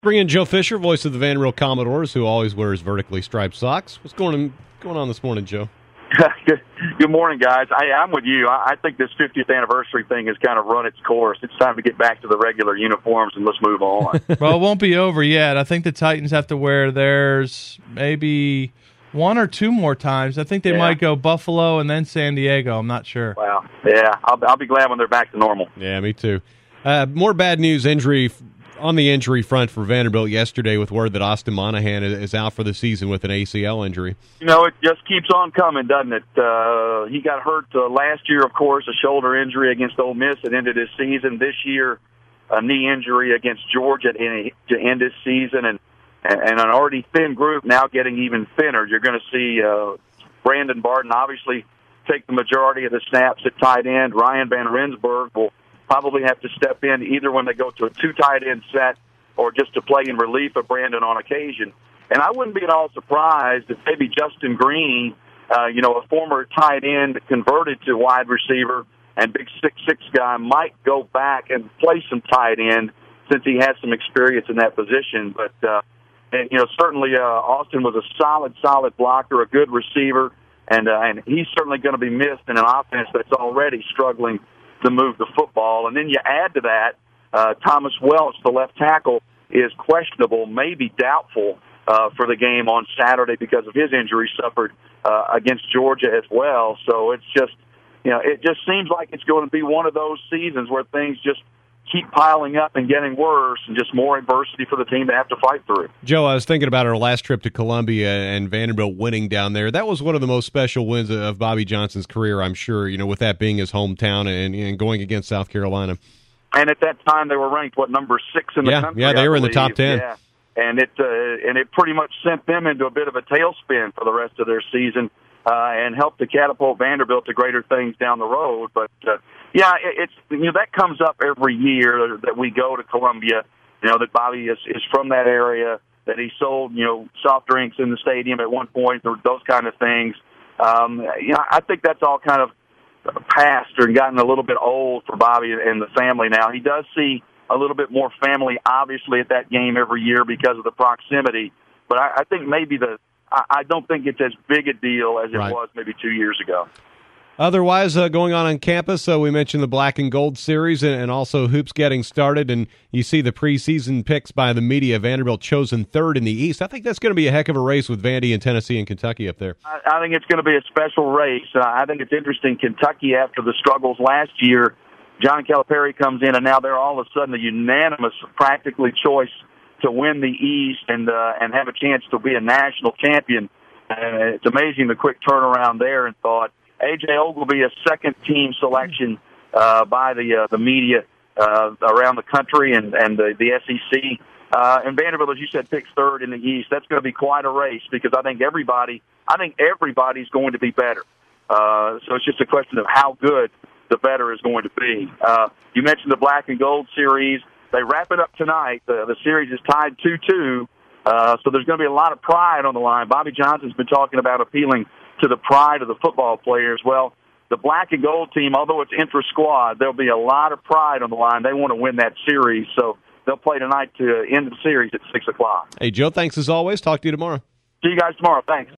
Bring in Joe Fisher, voice of the Vanderbilt Commodores, who always wears vertically striped socks. What's going on this morning, Joe? Good morning, guys. I'm with you. I think this 50th anniversary thing has kind of run its course. It's time to get back to the regular uniforms and let's move on. Well, it won't be over yet. I think the Titans have to wear theirs maybe one or two more times. I think they might go Buffalo and then San Diego. I'm not sure. Wow. Yeah, I'll be glad when they're back to normal. Yeah, me too. More bad news on the injury front for Vanderbilt yesterday with word that Austin Monahan is out for the season with an ACL injury. You know, it just keeps on coming, doesn't it? He got hurt last year, of course, a shoulder injury against Ole Miss that ended his season. This year, a knee injury against Georgia to end his season, and an already thin group now getting even thinner. You're going to see Brandon Barton obviously take the majority of the snaps at tight end. Ryan Van Rensburg will probably have to step in either when they go to a two tight end set or just to play in relief of Brandon on occasion. And I wouldn't be at all surprised if maybe Justin Green, a former tight end converted to wide receiver and big 6'6" guy, might go back and play some tight end since he has some experience in that position. But, certainly Austin was a solid blocker, a good receiver, and he's certainly going to be missed in an offense that's already struggling to move the football. And then you add to that, Thomas Welch, the left tackle, is questionable, maybe doubtful for the game on Saturday because of his injury suffered against Georgia as well. So it's just, it just seems like it's going to be one of those seasons where things just keep piling up and getting worse and just more adversity for the team to have to fight through. Joe, I was thinking about our last trip to Columbia and Vanderbilt winning down there. That was one of the most special wins of Bobby Johnson's career, I'm sure, with that being his hometown and going against South Carolina. And at that time, they were ranked, number 6 in the country? Yeah, they were in the top 10. Yeah. And it pretty much sent them into a bit of a tailspin for the rest of their season and helped to catapult Vanderbilt to greater things down the road. But, it's that comes up every year that we go to Columbia, that Bobby is from that area, that he sold, soft drinks in the stadium at one point, those kind of things. I think that's all kind of passed or gotten a little bit old for Bobby and the family now. He does see a little bit more family, obviously, at that game every year because of the proximity. But I think maybe I don't think it's as big a deal as it was maybe 2 years ago. Otherwise, going on campus, we mentioned the Black and Gold series and also hoops getting started, and you see the preseason picks by the media. Vanderbilt chosen third in the East. I think that's going to be a heck of a race with Vandy and Tennessee and Kentucky up there. I think it's going to be a special race. I think it's interesting. Kentucky, after the struggles last year, John Calipari comes in, and now they're all of a sudden a unanimous, practically choice to win the East and have a chance to be a national champion. It's amazing the quick turnaround there and thought. A.J. Ogilvy, a second-team selection by the media around the country and the SEC. And Vanderbilt, as you said, picks third in the East. That's going to be quite a race because I think everybody's going to be better. So it's just a question of how good the better is going to be. You mentioned the Black and Gold series. They wrap it up tonight. The series is tied 2-2. So there's going to be a lot of pride on the line. Bobby Johnson's been talking about appealing to the pride of the football players. Well, the Black and Gold team, although it's intra-squad, there'll be a lot of pride on the line. They want to win that series, so they'll play tonight to end the series at 6 o'clock. Hey, Joe, thanks as always. Talk to you tomorrow. See you guys tomorrow. Thanks.